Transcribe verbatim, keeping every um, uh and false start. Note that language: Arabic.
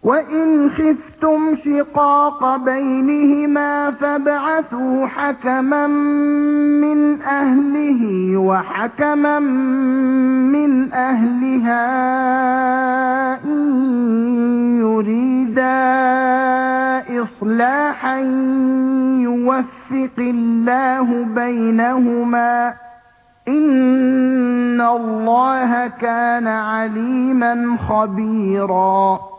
وَإِنْ خِفْتُمْ شِقَاقَ بَيْنِهِمَا فَابْعَثُوا حَكَمًا مِّنْ أَهْلِهِ وَحَكَمًا مِّنْ أَهْلِهَا إِن يُرِيدَا إِصْلَاحًا يُوَفِّقِ اللَّهُ بَيْنَهُمَا ۗ إِنَّ اللَّهَ كَانَ عَلِيمًا خَبِيرًا.